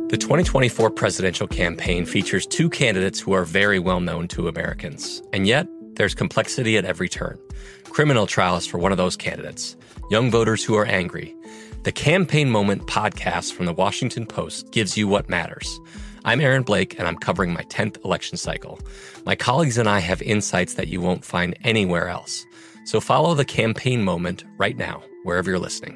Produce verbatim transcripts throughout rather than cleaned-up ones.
The twenty twenty-four presidential campaign features two candidates who are very well known to Americans. And yet, there's complexity at every turn. Criminal trials for one of those candidates. Young voters who are angry. The Campaign Moment podcast from the Washington Post gives you what matters. I'm Aaron Blake, and I'm covering my tenth election cycle. My colleagues and I have insights that you won't find anywhere else. So follow The Campaign Moment right now, wherever you're listening.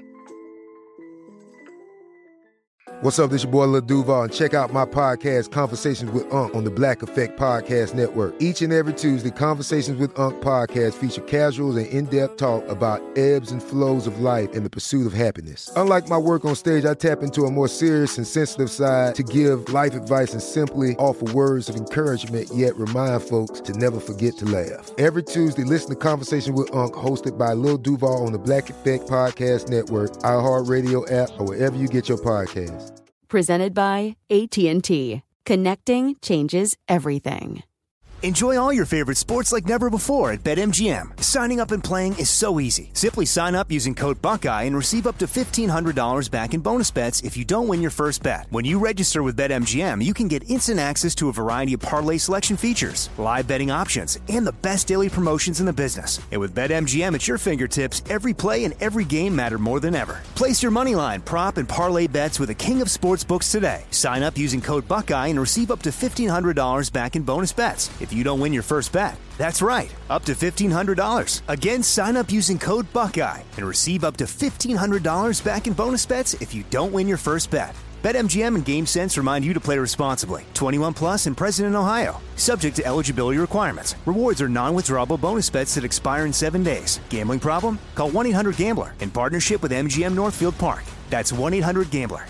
What's up, this your boy Lil Duval, and check out my podcast, Conversations with Unc, on the Black Effect Podcast Network. Each and every Tuesday, Conversations with Unc podcast feature casual and in-depth talk about ebbs and flows of life and the pursuit of happiness. Unlike my work on stage, I tap into a more serious and sensitive side to give life advice and simply offer words of encouragement, yet remind folks to never forget to laugh. Every Tuesday, listen to Conversation with Unc, hosted by Lil Duval on the Black Effect Podcast Network, iHeartRadio app, or wherever you get your podcasts. Presented by A T and T. Connecting changes everything. Enjoy all your favorite sports like never before at BetMGM. Signing up and playing is so easy. Simply sign up using code Buckeye and receive up to fifteen hundred dollars back in bonus bets if you don't win your first bet. When you register with BetMGM, you can get instant access to a variety of parlay selection features, live betting options, and the best daily promotions in the business. And with BetMGM at your fingertips, every play and every game matter more than ever. Place your moneyline, prop, and parlay bets with the king of sportsbooks today. Sign up using code Buckeye and receive up to fifteen hundred dollars back in bonus bets if you don't win your first bet. That's right, up to fifteen hundred dollars. Again, sign up using code Buckeye and receive up to fifteen hundred dollars back in bonus bets if you don't win your first bet. BetMGM and GameSense remind you to play responsibly. twenty-one plus and present in Ohio. Subject to eligibility requirements. Rewards are non-withdrawable bonus bets that expire in seven days. Gambling problem? Call one eight hundred gambler in partnership with M G M Northfield Park. That's one eight hundred gambler.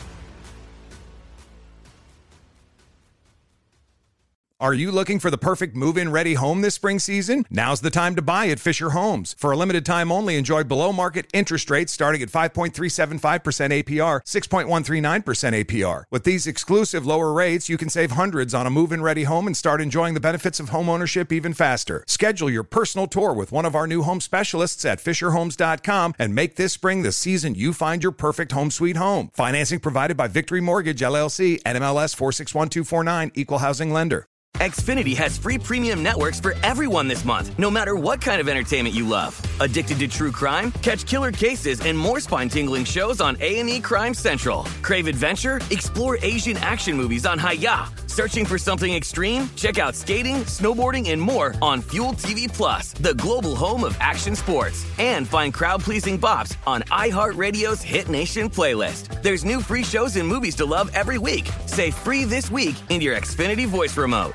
Are you looking for the perfect move-in ready home this spring season? Now's the time to buy at Fisher Homes. For a limited time only, enjoy below-market interest rates starting at five point three seven five percent A P R, six point one three nine percent A P R. With these exclusive lower rates, you can save hundreds on a move-in ready home and start enjoying the benefits of home ownership even faster. Schedule your personal tour with one of our new home specialists at Fisher Homes dot com and make this spring the season you find your perfect home sweet home. Financing provided by Victory Mortgage, L L C, N M L S four six one two four nine, Equal Housing Lender. Xfinity has free premium networks for everyone this month, no matter what kind of entertainment you love. Addicted to true crime? Catch killer cases and more spine-tingling shows on A and E Crime Central. Crave adventure? Explore Asian action movies on Hi-Ya. Searching for something extreme? Check out skating, snowboarding, and more on Fuel T V Plus, the global home of action sports. And find crowd-pleasing bops on iHeartRadio's Hit Nation playlist. There's new free shows and movies to love every week. Say free this week in your Xfinity voice remote.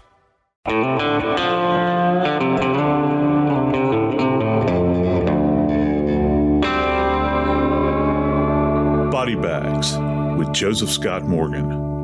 Body Bags with Joseph Scott Morgan.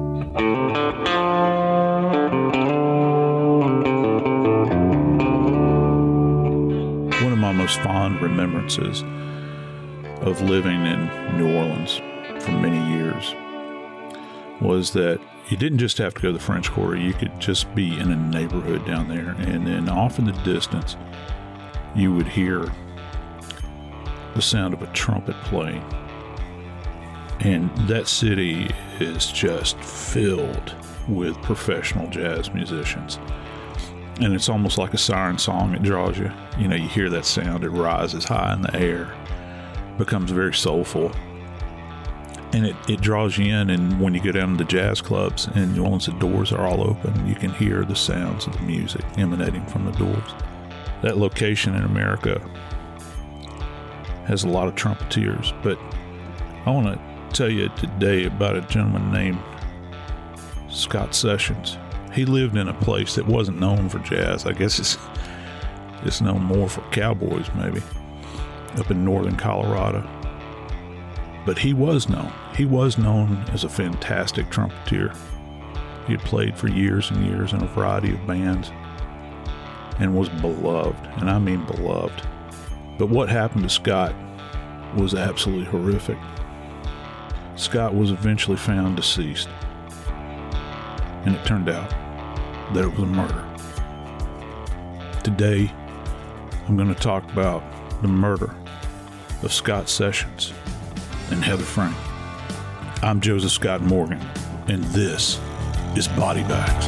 One of my most fond remembrances of living in New Orleans for many years was that you didn't just have to go to the French Quarter. You could just be in a neighborhood down there, and then off in the distance, you would hear the sound of a trumpet playing. And that city is just filled with professional jazz musicians. And it's almost like a siren song. It draws you. You know, you hear that sound, it rises high in the air, becomes very soulful. And it, it draws you in, and when you go down to the jazz clubs in New Orleans, the doors are all open. You can hear the sounds of the music emanating from the doors. That location in America has a lot of trumpeters, but I want to tell you today about a gentleman named Scott Sessions. He lived in a place that wasn't known for jazz. I guess it's, it's known more for cowboys, maybe, up in northern Colorado. But he was known. He was known as a fantastic trumpeter. He had played for years and years in a variety of bands and was beloved, and I mean beloved. But what happened to Scott was absolutely horrific. Scott was eventually found deceased, and it turned out that it was a murder. Today, I'm going to talk about the murder of Scott Sessions and Heather Frank. I'm Joseph Scott Morgan, and this is Body Bags.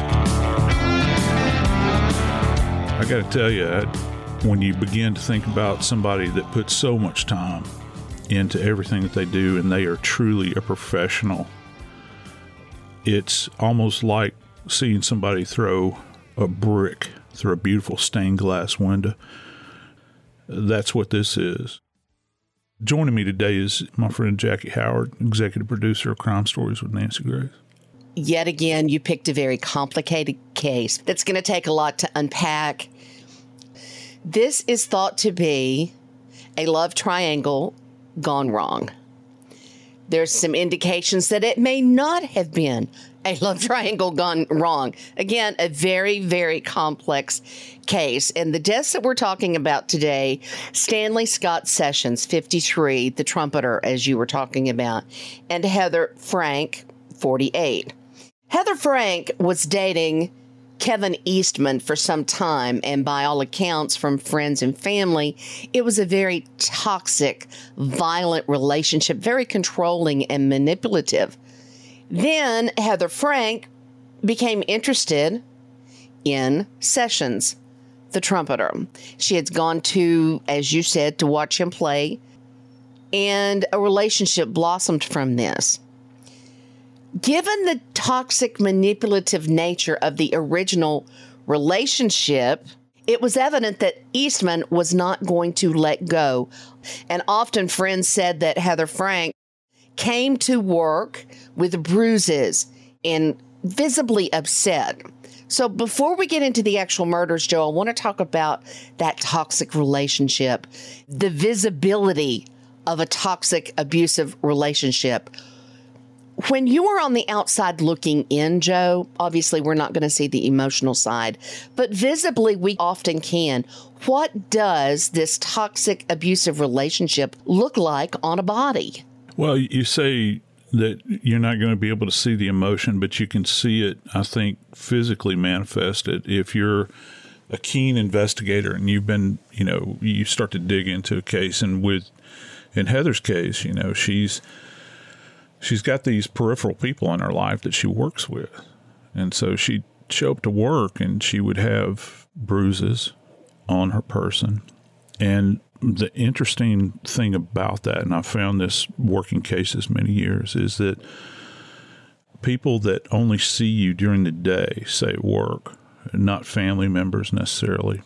I got to tell you, when you begin to think about somebody that puts so much time into everything that they do and they are truly a professional, it's almost like seeing somebody throw a brick through a beautiful stained glass window. That's what this is. Joining me today is my friend Jackie Howard, executive producer of Crime Stories with Nancy Grace. Yet again, you picked a very complicated case that's going to take a lot to unpack. This is thought to be a love triangle gone wrong. There's some indications that it may not have been a love triangle gone wrong. Again, a very, very complex case. And the deaths that we're talking about today, Stanley Scott Sessions, fifty-three, the trumpeter, as you were talking about, and Heather Frank, forty-eight. Heather Frank was dating Kevin Eastman for some time, and by all accounts from friends and family, it was a very toxic, violent relationship, very controlling and manipulative. Then Heather Frank became interested in Sessions, the trumpeter. She had gone to, as you said, to watch him play, and a relationship blossomed from this. Given the toxic, manipulative nature of the original relationship, it was evident that Eastman was not going to let go. And often friends said that Heather Frank came to work with bruises and visibly upset. So before we get into the actual murders, Joe, I want to talk about that toxic relationship, the visibility of a toxic, abusive relationship. When you are on the outside looking in, Joe, obviously we're not going to see the emotional side, but visibly we often can. What does this toxic, abusive relationship look like on a body? Well, you say that you're not going to be able to see the emotion, but you can see it, I think, physically manifested. If you're a keen investigator and you've been, you know, you start to dig into a case, and with, in Heather's case, you know, she's, She's got these peripheral people in her life that she works with. And so she'd show up to work and she would have bruises on her person. And the interesting thing about that, and I found this working cases many years, is that people that only see you during the day, say at work, not family members necessarily,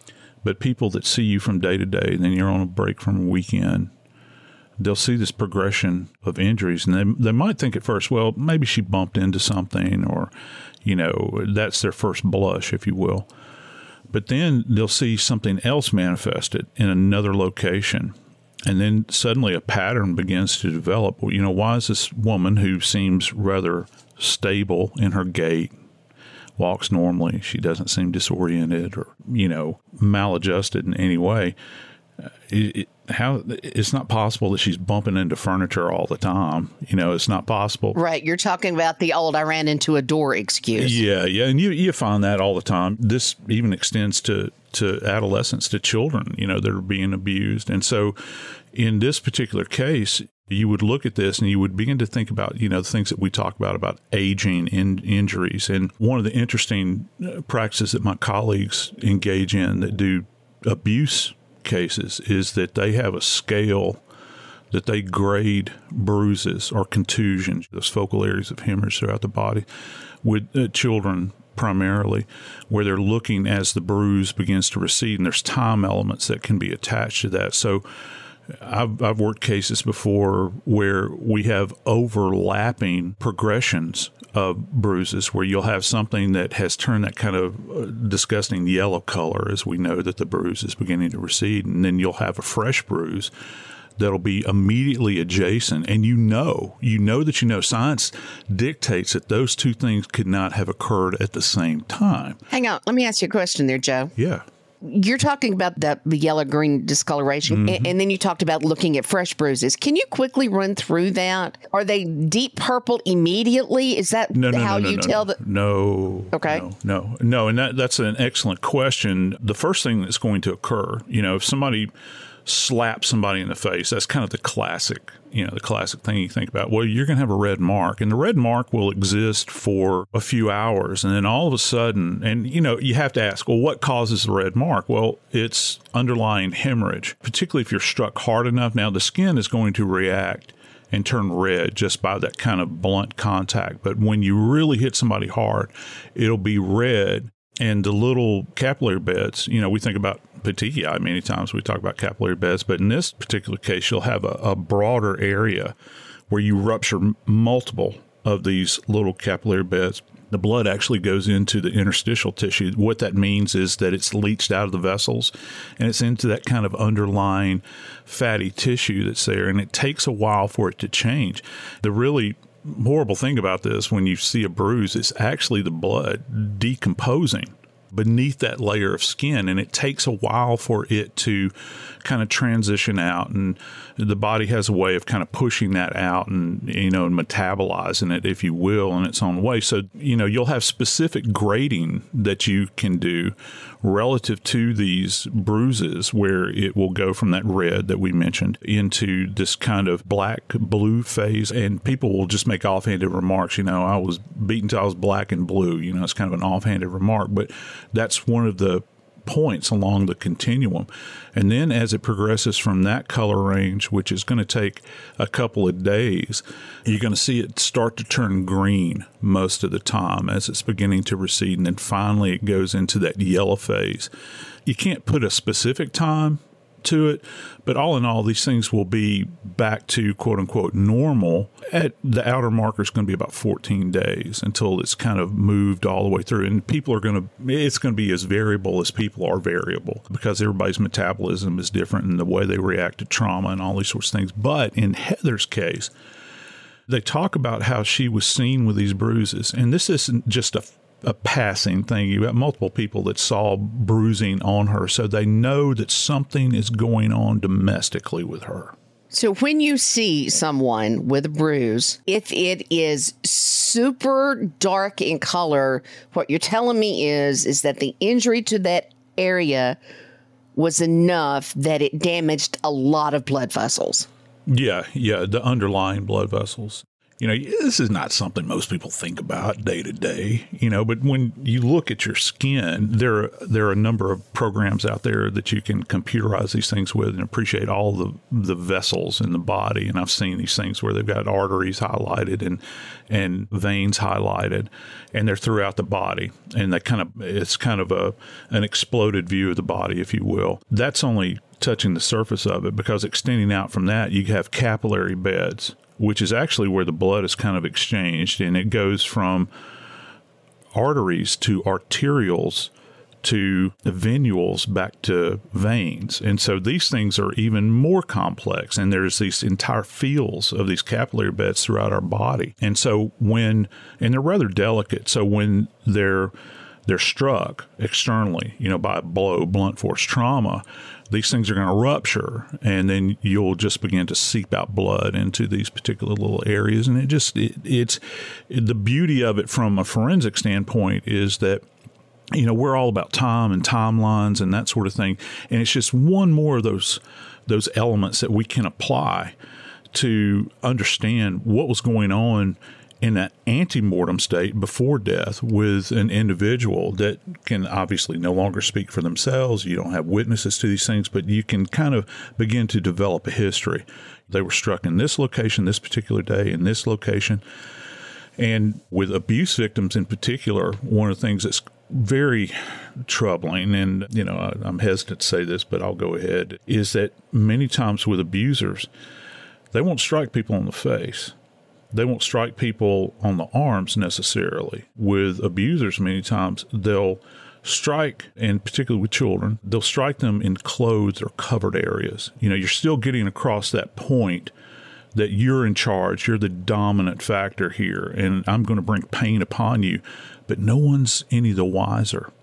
but people that see you from day to day, then you're on a break from a weekend, they'll see this progression of injuries, and they, they might think at first, well, maybe she bumped into something, or, you know, that's their first blush, if you will. But then they'll see something else manifested in another location, and then suddenly a pattern begins to develop. Well, you know, why is this woman who seems rather stable in her gait, walks normally, she doesn't seem disoriented or, you know, maladjusted in any way, It, it, how it's not possible that she's bumping into furniture all the time. You know, it's not possible. Right. You're talking about the old I ran into a door excuse. Yeah. Yeah. And you, you find that all the time. This even extends to, to adolescents, to children, you know, that are being abused. And so in this particular case, you would look at this and you would begin to think about, you know, the things that we talk about, about aging and injuries. And one of the interesting practices that my colleagues engage in that do abuse cases is that they have a scale that they grade bruises or contusions, those focal areas of hemorrhage throughout the body, with uh, children primarily, where they're looking as the bruise begins to recede, and there's time elements that can be attached to that. So I've, I've worked cases before where we have overlapping progressions of bruises, where you'll have something that has turned that kind of disgusting yellow color as we know that the bruise is beginning to recede, and then you'll have a fresh bruise that'll be immediately adjacent. And you know, you know that you know science dictates that those two things could not have occurred at the same time. Hang on. Let me ask you a question there, Joe. Yeah. You're talking about the, the yellow-green discoloration, mm-hmm. and, and then you talked about looking at fresh bruises. Can you quickly run through that? Are they deep purple immediately? Is that no, no, how no, no, you no, tell no. the... No. Okay. No, no, no. And that, that's an excellent question. The first thing that's going to occur, you know, if somebody slap somebody in the face. That's kind of the classic, you know, the classic thing you think about. Well, you're going to have a red mark, and the red mark will exist for a few hours. And then all of a sudden, and, you know, you have to ask, well, what causes the red mark? Well, it's underlying hemorrhage, particularly if you're struck hard enough. Now, the skin is going to react and turn red just by that kind of blunt contact. But when you really hit somebody hard, it'll be red. And the little capillary beds, you know, we think about petechiae many times. We talk about capillary beds, but in this particular case, you'll have a, a broader area where you rupture multiple of these little capillary beds. The blood actually goes into the interstitial tissue. What that means is that it's leached out of the vessels, and it's into that kind of underlying fatty tissue that's there, and it takes a while for it to change. The really horrible thing about this, when you see a bruise, it's actually the blood decomposing beneath that layer of skin, and it takes a while for it to kind of transition out, and the body has a way of kind of pushing that out and, you know, metabolizing it, if you will, in its own way. So, you know, you'll have specific grading that you can do relative to these bruises, where it will go from that red that we mentioned into this kind of black blue phase, and people will just make offhanded remarks. You know, I was beaten till I was black and blue. You know, it's kind of an offhanded remark, but that's one of the points along the continuum. And then as it progresses from that color range, which is going to take a couple of days, you're going to see it start to turn green most of the time as it's beginning to recede. And then finally it goes into that yellow phase. You can't put a specific time to it, but all in all, these things will be back to quote unquote normal. At the outer marker is going to be about fourteen days until it's kind of moved all the way through. And people are going to, it's going to be as variable as people are variable, because everybody's metabolism is different and the way they react to trauma and all these sorts of things. But in Heather's case, they talk about how she was seen with these bruises. And this isn't just a a passing thing. You have multiple people that saw bruising on her, so they know that something is going on domestically with her. So when you see someone with a bruise, if it is super dark in color, what you're telling me is, is that the injury to that area was enough that it damaged a lot of blood vessels. Yeah, yeah, the underlying blood vessels. You know, this is not something most people think about day to day, you know, but when you look at your skin, there, there are a number of programs out there that you can computerize these things with and appreciate all the, the vessels in the body. And I've seen these things where they've got arteries highlighted and, and veins highlighted, and they're throughout the body. And they kind of, it's kind of a, an exploded view of the body, if you will. That's only touching the surface of it, because extending out from that, you have capillary beds, which is actually where the blood is kind of exchanged, and it goes from arteries to arterioles to venules back to veins. And so these things are even more complex, and there's these entire fields of these capillary beds throughout our body. And so when, and they're rather delicate, so when they're they're struck externally, you know, by a blow, blunt force trauma, these things are going to rupture, and then you'll just begin to seep out blood into these particular little areas. And it just, it, it's it, the beauty of it from a forensic standpoint is that, you know, we're all about time and timelines and that sort of thing. And it's just one more of those, those elements that we can apply to understand what was going on in that antemortem state before death with an individual that can obviously no longer speak for themselves. You don't have witnesses to these things, but you can kind of begin to develop a history. They were struck in this location, this particular day, in this location. And with abuse victims in particular, one of the things that's very troubling, and, you know, I, I'm hesitant to say this, but I'll go ahead, is that many times with abusers, they won't strike people in the face. They won't strike people on the arms necessarily. With abusers, many times they'll strike, and particularly with children, they'll strike them in clothed or covered areas. You know, you're still getting across that point that you're in charge, you're the dominant factor here, and I'm going to bring pain upon you, but no one's any the wiser.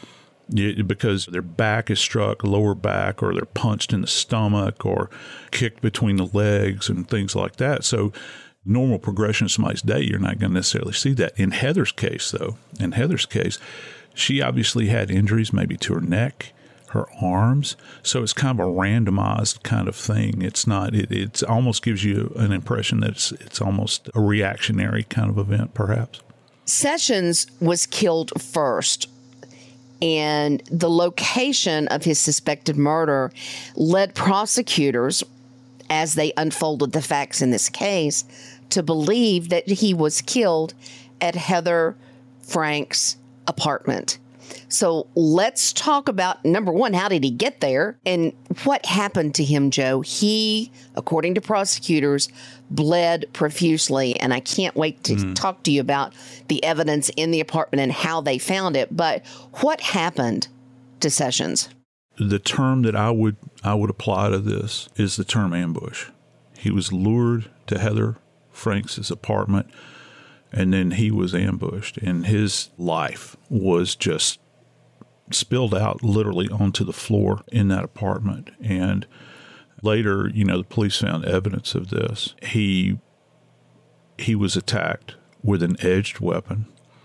Because their back is struck, lower back, or they're punched in the stomach or kicked between the legs and things like that. So normal progression of somebody's day, you're not going to necessarily see that. In Heather's case, though, in Heather's case, she obviously had injuries maybe to her neck, her arms. So it's kind of a randomized kind of thing. It's not, it it's almost gives you an impression that it's, it's almost a reactionary kind of event, perhaps. Sessions was killed first, and the location of his suspected murder led prosecutors, as they unfolded the facts in this case, to believe that he was killed at Heather Frank's apartment. So let's talk about, number one, how did he get there and what happened to him, Joe? He, according to prosecutors, bled profusely, and I can't wait to mm. talk to you about the evidence in the apartment and how they found it. But what happened to Sessions? The term that I would I would apply to this is the term ambush. He was lured to Heather Frank's apartment, and then he was ambushed, and his life was just spilled out literally onto the floor in that apartment. And later, you know, the police found evidence of this. He he was attacked with an edged weapon,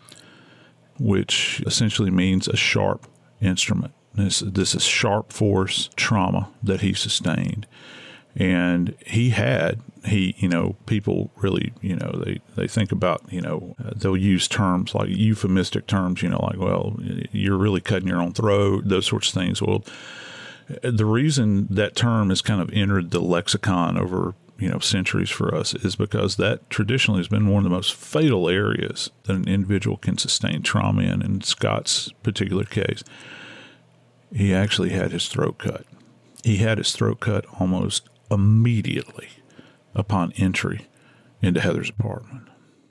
which essentially means a sharp instrument. This, this is sharp force trauma that he sustained. And he had, he, you know, people really, you know, they, they think about, you know, uh, they'll use terms like euphemistic terms, you know, like, well, you're really cutting your own throat, those sorts of things. Well, the reason that term has kind of entered the lexicon over, you know, centuries for us is because that traditionally has been one of the most fatal areas that an individual can sustain trauma in. In Scott's particular case, he actually had his throat cut. He had his throat cut almost immediately upon entry into Heather's apartment.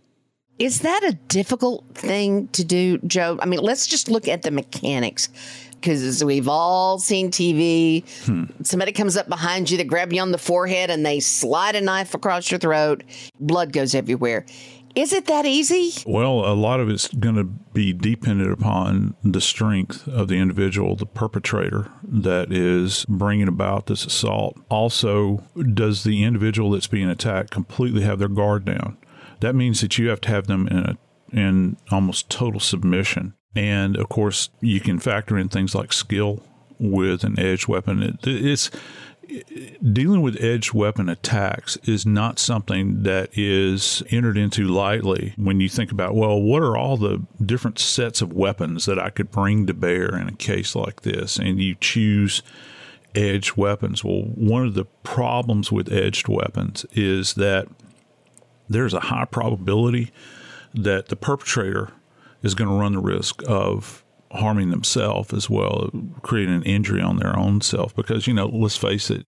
Is that a difficult thing to do, Joe? I mean, let's just look at the mechanics, because we've all seen T V. Hmm. Somebody comes up behind you, they grab you on the forehead, and they slide a knife across your throat. Blood goes everywhere. Is it that easy? Well, a lot of it's going to be dependent upon the strength of the individual, the perpetrator that is bringing about this assault. Also, does the individual that's being attacked completely have their guard down? That means that you have to have them in a, in almost total submission. And, of course, you can factor in things like skill with an edged weapon. It, it's... Dealing with edged weapon attacks is not something that is entered into lightly when you think about, well, what are all the different sets of weapons that I could bring to bear in a case like this? And you choose edged weapons. Well, one of the problems with edged weapons is that there's a high probability that the perpetrator is going to run the risk of harming themselves as well, creating an injury on their own self. Because, you know, let's face it,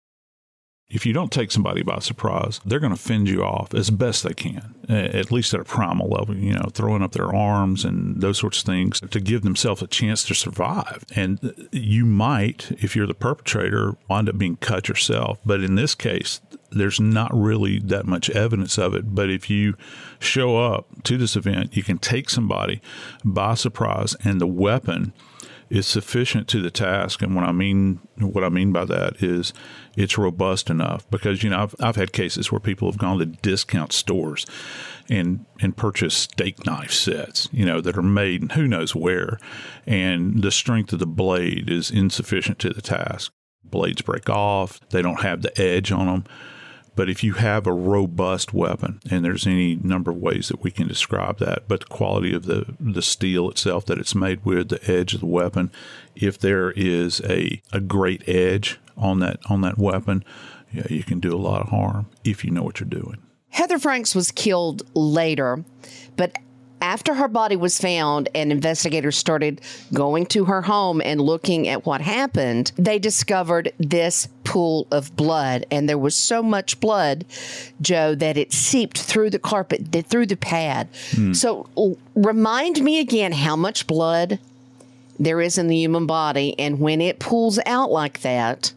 if you don't take somebody by surprise, they're going to fend you off as best they can, at least at a primal level, you know, throwing up their arms and those sorts of things to give themselves a chance to survive. And you might, if you're the perpetrator, wind up being cut yourself. But in this case, there's not really that much evidence of it. But if you show up to this event, you can take somebody by surprise, and the weapon is sufficient to the task. And what I mean, what I mean by that is it's robust enough, because, you know, I've, I've had cases where people have gone to discount stores and, and purchased steak knife sets, you know, that are made and who knows where. And the strength of the blade is insufficient to the task. Blades break off. They don't have the edge on them. But if you have a robust weapon, and there's any number of ways that we can describe that, but the quality of the, the steel itself that it's made with, the edge of the weapon, if there is a, a great edge on that on that weapon, yeah, you can do a lot of harm if you know what you're doing. Heather Franks was killed later, but after her body was found and investigators started going to her home and looking at what happened, they discovered this pool of blood. And there was so much blood, Joe, that it seeped through the carpet, through the pad. Hmm. So remind me again how much blood there is in the human body. And when it pools out like that,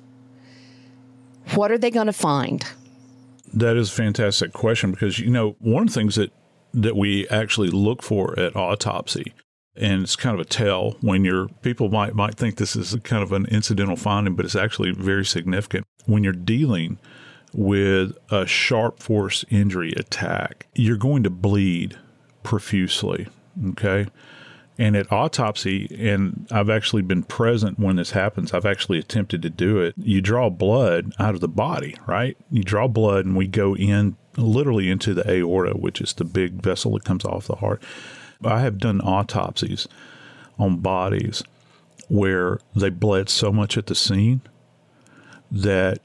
what are they going to find? That is a fantastic question, because, you know, one of the things that that we actually look for at autopsy, and it's kind of a tell when you're, people might might think this is kind of an incidental finding, but it's actually very significant. When you're dealing with a sharp force injury attack, you're going to bleed profusely, okay? And at autopsy, and I've actually been present when this happens, I've actually attempted to do it. You draw blood out of the body, right? You draw blood and we go in literally into the aorta, which is the big vessel that comes off the heart. I have done autopsies on bodies where they bled so much at the scene that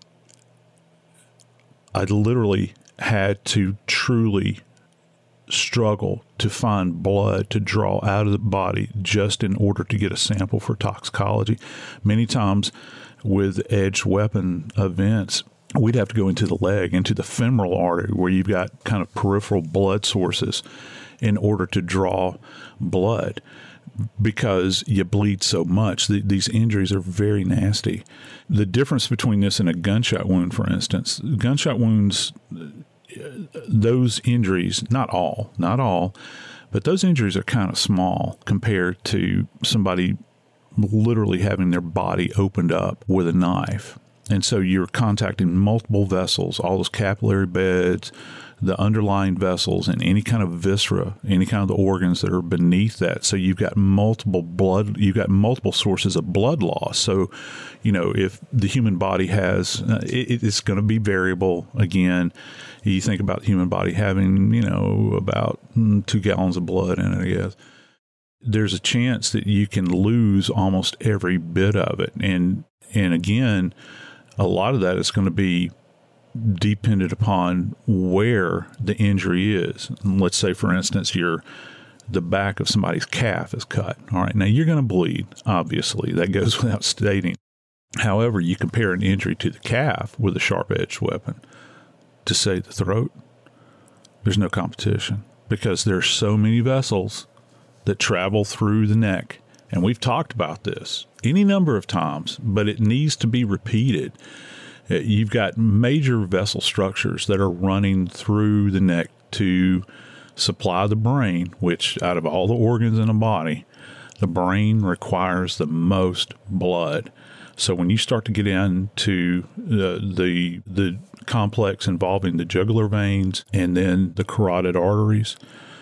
I literally had to truly struggle to find blood to draw out of the body just in order to get a sample for toxicology. Many times with edged weapon events, we'd have to go into the leg, into the femoral artery where you've got kind of peripheral blood sources in order to draw blood because you bleed so much. The, these injuries are very nasty. The difference between this and a gunshot wound, for instance, gunshot wounds, those injuries, not all, not all, but those injuries are kind of small compared to somebody literally having their body opened up with a knife. And so you're contacting multiple vessels, all those capillary beds, the underlying vessels, and any kind of viscera, any kind of the organs that are beneath that. So you've got multiple blood, you've got multiple sources of blood loss. So, you know, if the human body has, uh, it, it's going to be variable. Again, you think about the human body having, you know, about mm, two gallons of blood in it, I guess. There's a chance that you can lose almost every bit of it. And, and again, a lot of that is going to be dependent upon where the injury is. Let's say, for instance, your the back of somebody's calf is cut. All right, now you're going to bleed, obviously. That goes without stating. However, you compare an injury to the calf with a sharp-edged weapon to, say, the throat, there's no competition because there's so many vessels that travel through the neck. And we've talked about this any number of times, but it needs to be repeated. You've got major vessel structures that are running through the neck to supply the brain, which out of all the organs in the body, the brain requires the most blood. So when you start to get into the, the, the complex involving the jugular veins and then the carotid arteries,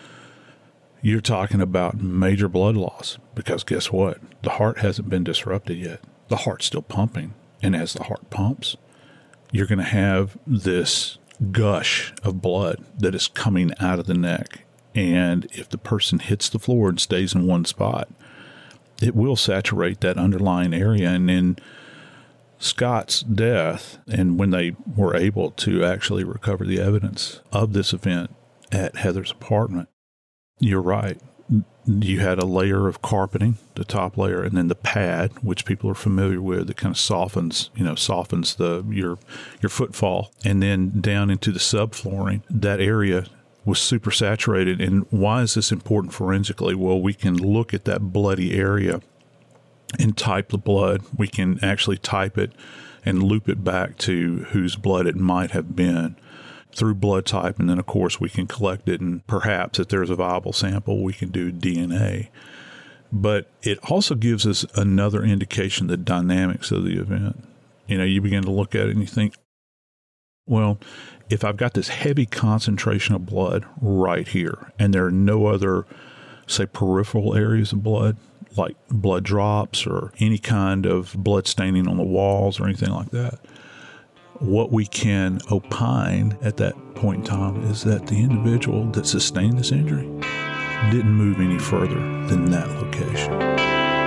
you're talking about major blood loss because guess what? The heart hasn't been disrupted yet. The heart's still pumping. And as the heart pumps, you're going to have this gush of blood that is coming out of the neck. And if the person hits the floor and stays in one spot, it will saturate that underlying area. And in Scott's death, and when they were able to actually recover the evidence of this event at Heather's apartment, you're right. You had a layer of carpeting, the top layer, and then the pad, which people are familiar with, that kind of softens, you know, softens the your your footfall, and then down into the subflooring. That area was super saturated. And why is this important forensically? Well, we can look at that bloody area and type the blood. We can actually type it and loop it back to whose blood it might have been through blood type, and then, of course, we can collect it, and perhaps if there's a viable sample, we can do D N A. But it also gives us another indication of the dynamics of the event. You know, you begin to look at it and you think, well, if I've got this heavy concentration of blood right here, and there are no other, say, peripheral areas of blood, like blood drops or any kind of blood staining on the walls or anything like that, what we can opine at that point in time is that the individual that sustained this injury didn't move any further than that location.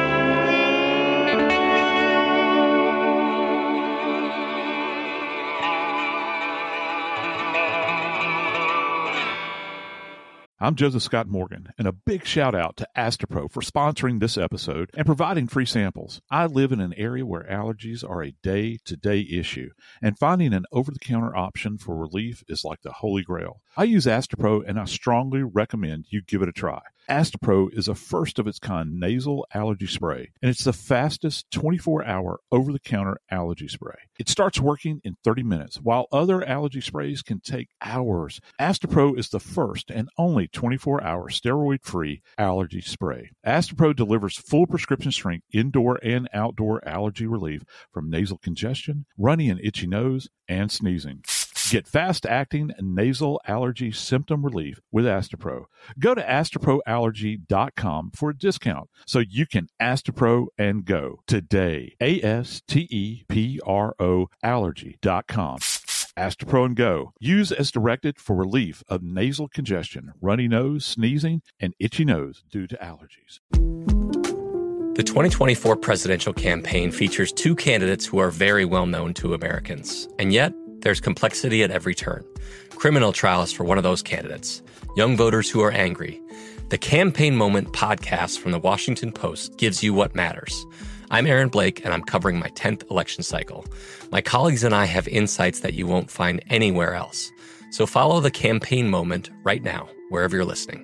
I'm Joseph Scott Morgan, and a big shout out to Astepro for sponsoring this episode and providing free samples. I live in an area where allergies are a day-to-day issue, and finding an over-the-counter option for relief is like the holy grail. I use Astepro, and I strongly recommend you give it a try. Astepro is a first-of-its-kind nasal allergy spray, and it's the fastest twenty-four hour over-the-counter allergy spray. It starts working in thirty minutes, while other allergy sprays can take hours. Astepro is the first and only twenty-four hour steroid-free allergy spray. Astepro delivers full prescription strength indoor and outdoor allergy relief from nasal congestion, runny and itchy nose, and sneezing. Get fast-acting nasal allergy symptom relief with Astepro. Go to astepro allergy dot com for a discount so you can Astepro and go today. A S T E P R O allergy dot com. Astepro and Go. Use as directed for relief of nasal congestion, runny nose, sneezing, and itchy nose due to allergies. The twenty twenty-four presidential campaign features two candidates who are very well known to Americans. And yet, there's complexity at every turn. Criminal trials for one of those candidates. Young voters who are angry. The Campaign Moment podcast from the Washington Post gives you what matters. I'm Aaron Blake, and I'm covering my tenth election cycle. My colleagues and I have insights that you won't find anywhere else. So follow the Campaign Moment right now, wherever you're listening.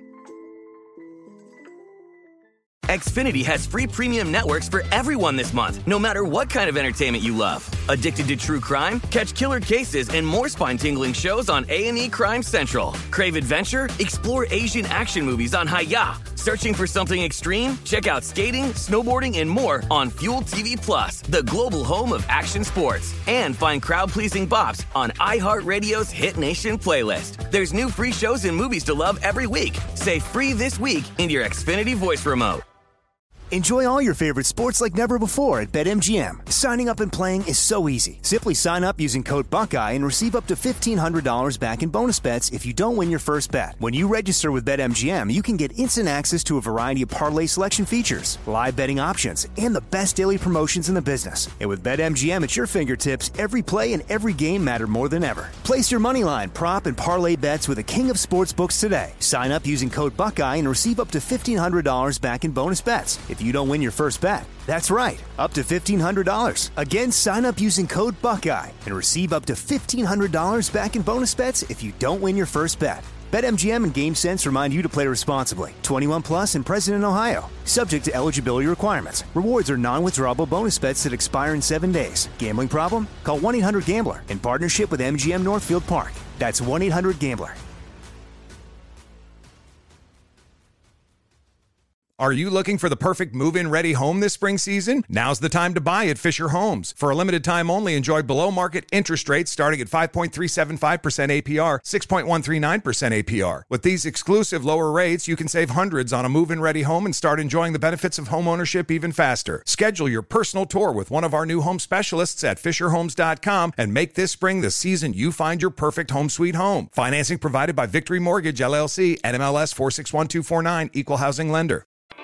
Xfinity has free premium networks for everyone this month, no matter what kind of entertainment you love. Addicted to true crime? Catch killer cases and more spine-tingling shows on A and E Crime Central. Crave adventure? Explore Asian action movies on Hi-Ya. Searching for something extreme? Check out skating, snowboarding, and more on Fuel T V Plus, the global home of action sports. And find crowd-pleasing bops on iHeartRadio's Hit Nation playlist. There's new free shows and movies to love every week. Say free this week in your Xfinity voice remote. Enjoy all your favorite sports like never before at BetMGM. Signing up and playing is so easy. Simply sign up using code Buckeye and receive up to fifteen hundred dollars back in bonus bets if you don't win your first bet. When you register with BetMGM, you can get instant access to a variety of parlay selection features, live betting options, and the best daily promotions in the business. And with BetMGM at your fingertips, every play and every game matter more than ever. Place your moneyline, prop, and parlay bets with the king of sportsbooks today. Sign up using code Buckeye and receive up to fifteen hundred dollars back in bonus bets if you don't win your first bet. That's right, up to fifteen hundred dollars. Again, sign up using code Buckeye and receive up to fifteen hundred dollars back in bonus bets if you don't win your first bet. BetMGM and GameSense remind you to play responsibly. twenty-one plus and present in Ohio. Subject to eligibility requirements. Rewards are non-withdrawable bonus bets that expire in seven days. Gambling problem? Call one eight hundred gambler in partnership with M G M Northfield Park. That's one eight hundred gambler. Are you looking for the perfect move-in ready home this spring season? Now's the time to buy at Fisher Homes. For a limited time only, enjoy below-market interest rates starting at five point three seven five percent A P R, six point one three nine percent A P R. With these exclusive lower rates, you can save hundreds on a move-in ready home and start enjoying the benefits of home ownership even faster. Schedule your personal tour with one of our new home specialists at fisher homes dot com and make this spring the season you find your perfect home sweet home. Financing provided by Victory Mortgage, L L C, N M L S four six one two four nine, Equal Housing Lender.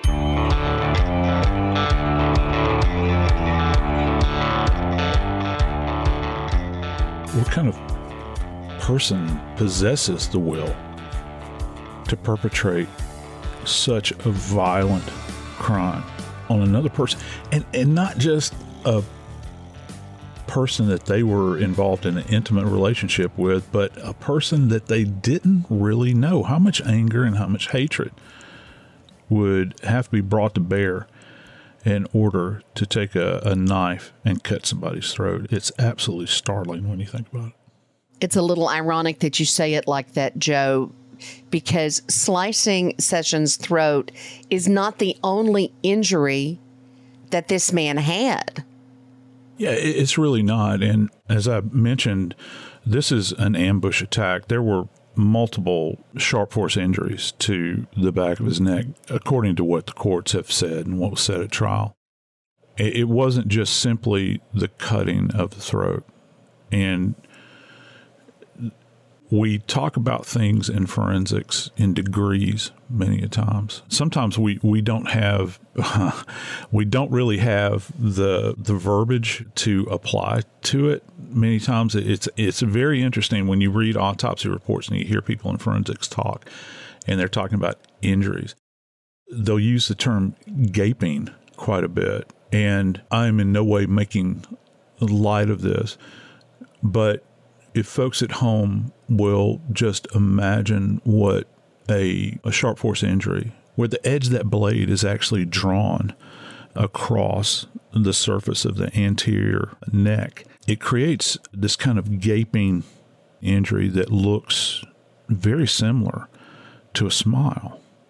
What kind of person possesses the will to perpetrate such a violent crime on another person? And, and not just a person that they were involved in an intimate relationship with, but a person that they didn't really know. How much anger and how much hatred would have to be brought to bear in order to take a, a knife and cut somebody's throat? It's absolutely startling when you think about it. It's a little ironic that you say it like that, Joe, because slicing Sessions' throat is not the only injury that this man had. Yeah, it's really not. And as I mentioned, this is an ambush attack. There were multiple sharp force injuries to the back of his neck, according to what the courts have said and what was said at trial. It wasn't just simply the cutting of the throat. And we talk about things in forensics in degrees many a times. Sometimes we, we don't have we don't really have the the verbiage to apply to it. Many times it's it's very interesting when you read autopsy reports and you hear people in forensics talk, and they're talking about injuries. They'll use the term gaping quite a bit, and I'm in no way making light of this, but if folks at home will just imagine what a, a sharp force injury, where the edge of that blade is actually drawn across the surface of the anterior neck, it creates this kind of gaping injury that looks very similar to a smile.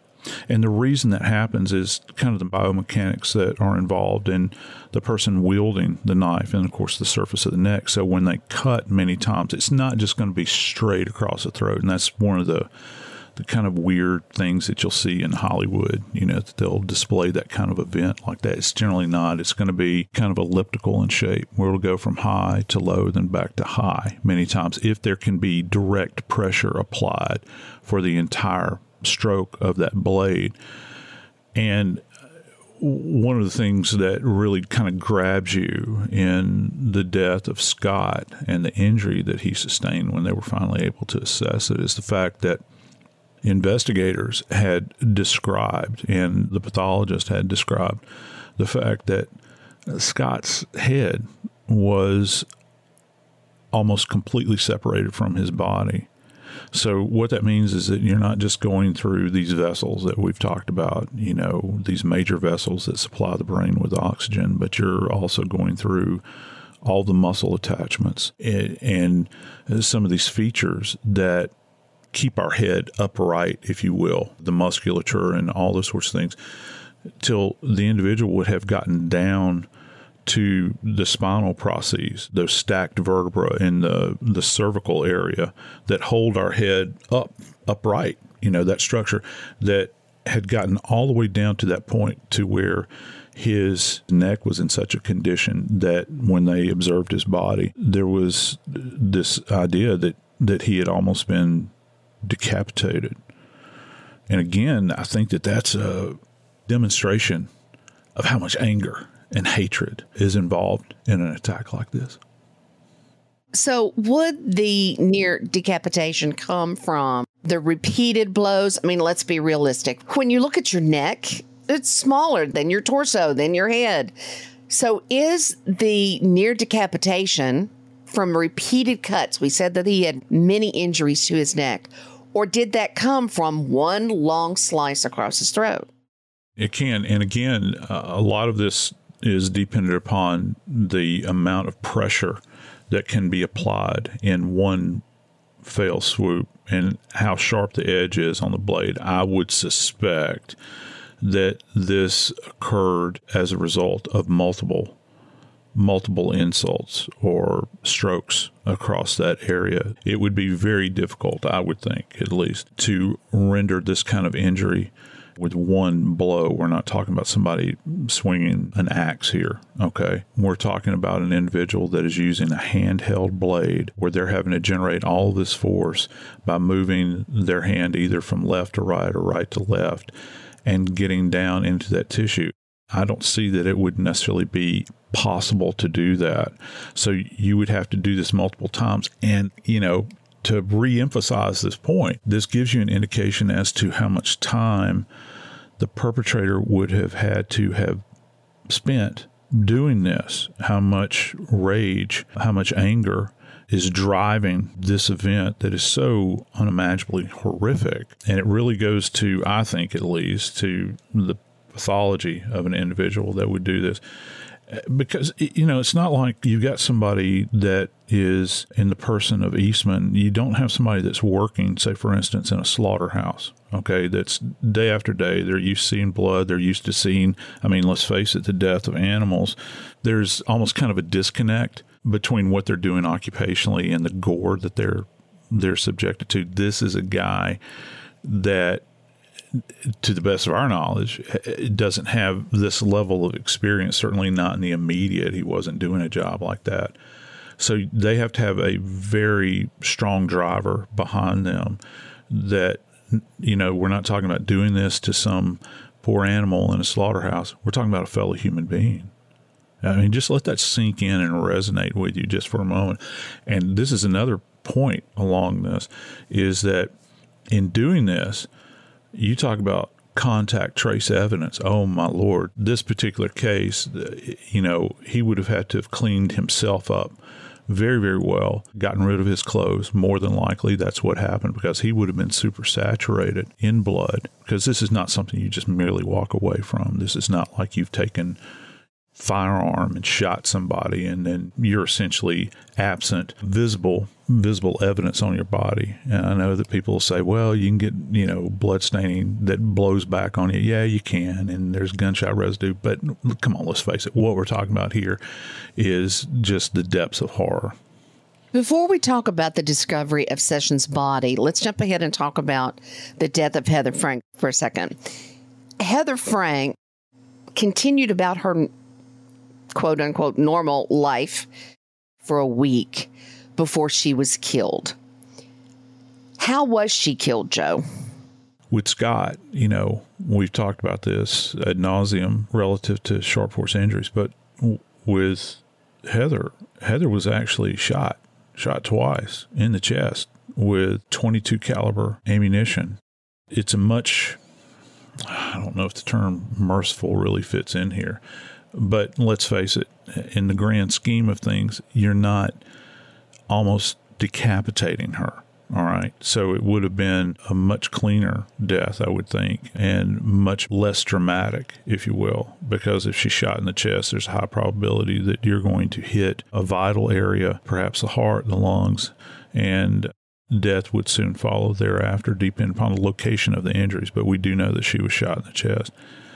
And the reason that happens is kind of the biomechanics that are involved in the person wielding the knife and, of course, the surface of the neck. So when they cut many times, it's not just going to be straight across the throat. And that's one of the the kind of weird things that you'll see in Hollywood, you know, that they'll display that kind of event like that. It's generally not. It's going to be kind of elliptical in shape, where it'll go from high to low, then back to high many times, if there can be direct pressure applied for the entire stroke of that blade. And one of the things that really kind of grabs you in the death of Scott and the injury that he sustained when they were finally able to assess it is the fact that investigators had described, and the pathologist had described, the fact that Scott's head was almost completely separated from his body. So what that means is that you're not just going through these vessels that we've talked about, you know, these major vessels that supply the brain with oxygen, but you're also going through all the muscle attachments and, and some of these features that keep our head upright, if you will, the musculature and all those sorts of things, till the individual would have gotten down to the spinal processes, those stacked vertebrae in the, the cervical area that hold our head up, upright, you know, that structure that had gotten all the way down to that point to where his neck was in such a condition that when they observed his body, there was this idea that, that he had almost been decapitated. And again, I think that that's a demonstration of how much anger and hatred is involved in an attack like this. So would the near decapitation come from the repeated blows? I mean, let's be realistic. When you look at your neck, it's smaller than your torso, than your head. So is the near decapitation from repeated cuts? We said that he had many injuries to his neck. Or did that come from one long slice across his throat? It can. And again, uh, a lot of this is dependent upon the amount of pressure that can be applied in one fell swoop and how sharp the edge is on the blade. I would suspect that this occurred as a result of multiple multiple insults or strokes across that area. It would be very difficult, I would think, at least, to render this kind of injury with one blow. We're not talking about somebody swinging an axe here, okay? We're talking about an individual that is using a handheld blade where they're having to generate all this force by moving their hand either from left to right or right to left and getting down into that tissue. I don't see that it would necessarily be possible to do that. So you would have to do this multiple times. And, you know, to reemphasize this point, this gives you an indication as to how much time the perpetrator would have had to have spent doing this, how much rage, how much anger is driving this event that is so unimaginably horrific. And it really goes to, I think at least, to the pathology of an individual that would do this. Because, you know, it's not like you've got somebody that is in the person of Eastman. You don't have somebody that's working, say, for instance, in a slaughterhouse, okay, that's day after day. They're used to seeing blood. They're used to seeing, I mean, let's face it, the death of animals. There's almost kind of a disconnect between what they're doing occupationally and the gore that they're they're subjected to. This is a guy that, to the best of our knowledge, it doesn't have this level of experience, certainly not in the immediate. He wasn't doing a job like that. So they have to have a very strong driver behind them that, you know, we're not talking about doing this to some poor animal in a slaughterhouse. We're talking about a fellow human being. I mean, just let that sink in and resonate with you just for a moment. And this is another point along this, is that in doing this, you talk about contact trace evidence. Oh, my Lord. This particular case, you know, he would have had to have cleaned himself up very, very well, gotten rid of his clothes. More than likely, that's what happened, because he would have been super saturated in blood, because this is not something you just merely walk away from. This is not like you've taken firearm and shot somebody, and then you're essentially absent visible visible evidence on your body. And I know that people will say, well, you can get, you know, blood staining that blows back on you. Yeah, you can, and there's gunshot residue. But come on, let's face it. What we're talking about here is just the depths of horror. Before we talk about the discovery of Sessions' body, let's jump ahead and talk about the death of Heather Frank for a second. Heather Frank continued about her quote unquote normal life for a week before she was killed. How was she killed, Joe? With Scott, you know, we've talked about this ad nauseum relative to sharp force injuries, but w- with Heather, Heather was actually shot, shot twice in the chest with twenty-two caliber ammunition. It's a much, I don't know if the term merciful really fits in here, but let's face it, in the grand scheme of things, you're not almost decapitating her. All right. So it would have been a much cleaner death, I would think, and much less dramatic, if you will, because if she's shot in the chest, there's a high probability that you're going to hit a vital area, perhaps the heart, the lungs, and death would soon follow thereafter, depending upon the location of the injuries. But we do know that she was shot in the chest.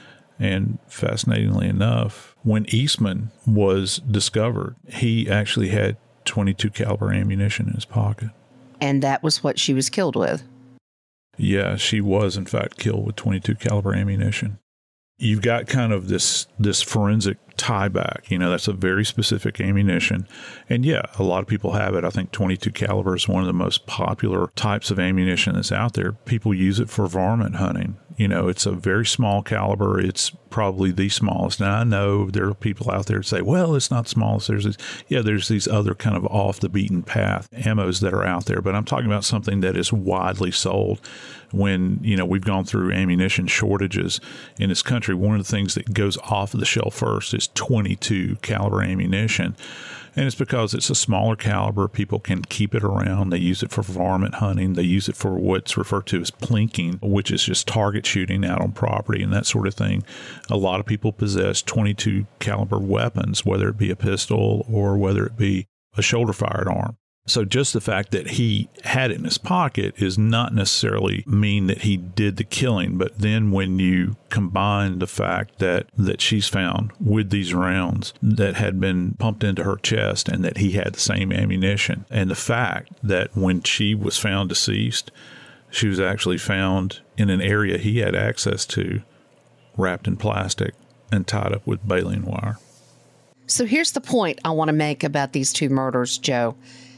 And fascinatingly enough, when Eastman was discovered, he actually had twenty-two caliber ammunition in his pocket. And that was what she was killed with. Yeah, she was, in fact, killed with twenty-two caliber ammunition. You've got kind of this this forensic tie back. You know, that's a very specific ammunition. And yeah, a lot of people have it. I think twenty-two caliber is one of the most popular types of ammunition that's out there. People use it for varmint hunting. You know, it's a very small caliber. It's probably the smallest. Now, I know there are people out there that say, well, it's not the smallest. There's these, yeah, there's these other kind of off the beaten path ammos that are out there. But I'm talking about something that is widely sold. When, you know, we've gone through ammunition shortages in this country, one of the things that goes off of the shelf first is twenty-two caliber ammunition. And it's because it's a smaller caliber. People can keep it around. They use it for varmint hunting. They use it for what's referred to as plinking, which is just target shooting out on property and that sort of thing. A lot of people possess twenty-two caliber weapons, whether it be a pistol or whether it be a shoulder fired arm. So just the fact that he had it in his pocket is not necessarily mean that he did the killing. But then when you combine the fact that, that she's found with these rounds that had been pumped into her chest and that he had the same ammunition, and the fact that when she was found deceased, she was actually found in an area he had access to, wrapped in plastic and tied up with baling wire. So here's the point I want to make about these two murders, Joe.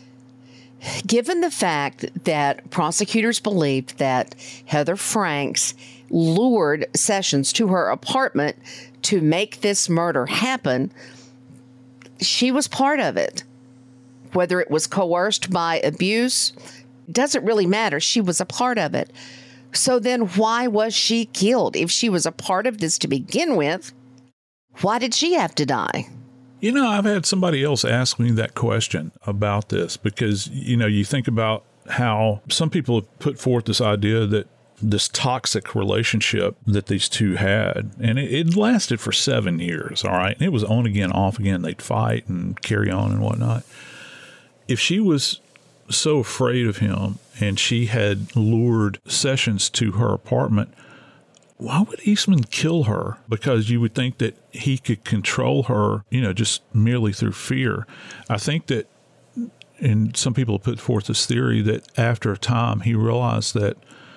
Given the fact that prosecutors believed that Heather Franks lured Sessions to her apartment to make this murder happen, she was part of it. Whether it was coerced by abuse, doesn't really matter. She was a part of it. So then why was she killed? If she was a part of this to begin with, why did she have to die? You know, I've had somebody else ask me that question about this because, you know, you think about how some people have put forth this idea that this toxic relationship that these two had, and it, it lasted for seven years, all right? And it was on again, off again. They'd fight and carry on and whatnot. If she was so afraid of him and she had lured Sessions to her apartment, why would Eastman kill her? Because you would think that he could control her, you know, just merely through fear. I think that, and some people have put forth this theory that after a time he realized that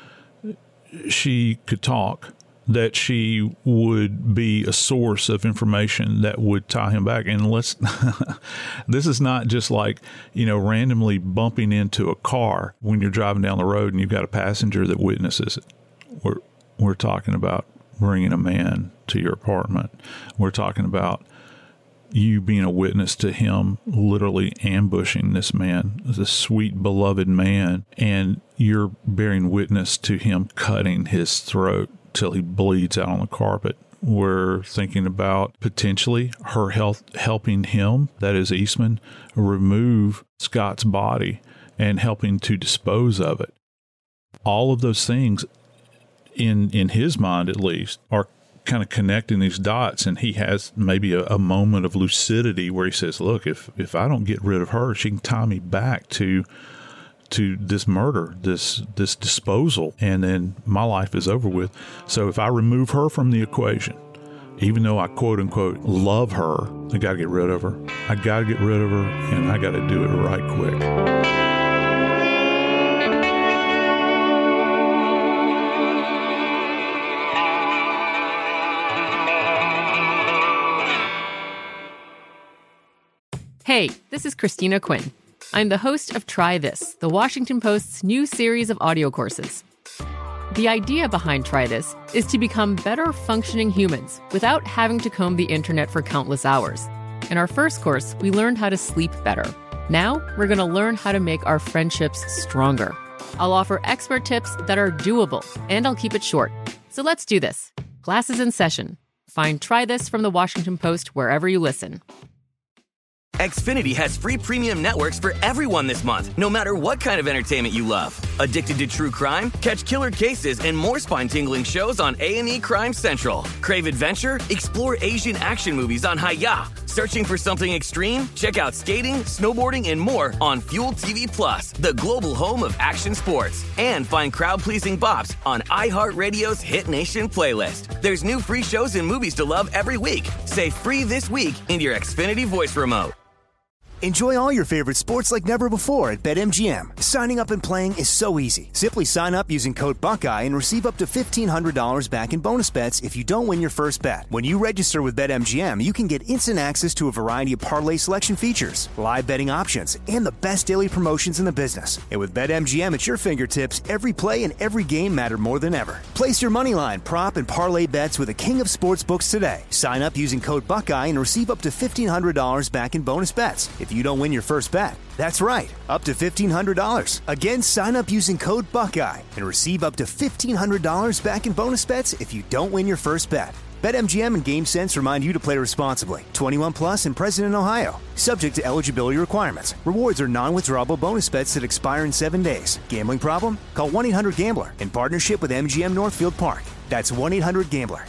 she could talk, that she would be a source of information that would tie him back. And let's, this is not just like, you know, randomly bumping into a car when you're driving down the road and you've got a passenger that witnesses it. We're, we're talking about bringing a man to your apartment. We're talking about you being a witness to him literally ambushing this man, this sweet, beloved man, and you're bearing witness to him cutting his throat till he bleeds out on the carpet. We're thinking about potentially her health helping him, that is Eastman, remove Scott's body and helping to dispose of it. All of those things, in in his mind at least, are kind of connecting these dots, and he has maybe a, a moment of lucidity where he says, look, if, if I don't get rid of her, she can tie me back to to this murder, this this disposal, and then my life is over with. So if I remove her from the equation, even though I quote unquote love her, I got to get rid of her. I got to get rid of her, and I got to do it right quick. Hey, this is Christina Quinn. I'm the host of Try This, the Washington Post's new series of audio courses. The idea behind Try This is to become better functioning humans without having to comb the internet for countless hours. In our first course, we learned how to sleep better. Now, we're going to learn how to make our friendships stronger. I'll offer expert tips that are doable, and I'll keep it short. So let's do this. Class is in session. Find Try This from the Washington Post wherever you listen. Xfinity has free premium networks for everyone this month, no matter what kind of entertainment you love. Addicted to true crime? Catch killer cases and more spine-tingling shows on A and E Crime Central. Crave adventure? Explore Asian action movies on Hi-Ya. Searching for something extreme? Check out skating, snowboarding, and more on Fuel T V Plus, the global home of action sports. And find crowd-pleasing bops on iHeartRadio's Hit Nation playlist. There's new free shows and movies to love every week. Say free this week in your Xfinity voice remote. Enjoy all your favorite sports like never before at BetMGM. Signing up and playing is so easy. Simply sign up using code Buckeye and receive up to fifteen hundred dollars back in bonus bets if you don't win your first bet. When you register with BetMGM, you can get instant access to a variety of parlay selection features, live betting options, and the best daily promotions in the business. And with BetMGM at your fingertips, every play and every game matter more than ever. Place your moneyline, prop, and parlay bets with the king of sportsbooks today. Sign up using code Buckeye and receive up to fifteen hundred dollars back in bonus bets if you don't win your first bet. That's right, up to fifteen hundred dollars. Again, sign up using code Buckeye and receive up to fifteen hundred dollars back in bonus bets if you don't win your first bet. BetMGM and GameSense remind you to play responsibly. twenty-one plus and present in Ohio. Subject to eligibility requirements. Rewards are non-withdrawable bonus bets that expire in seven days. Gambling problem? Call one eight hundred gambler in partnership with M G M Northfield Park. That's one eight hundred gambler.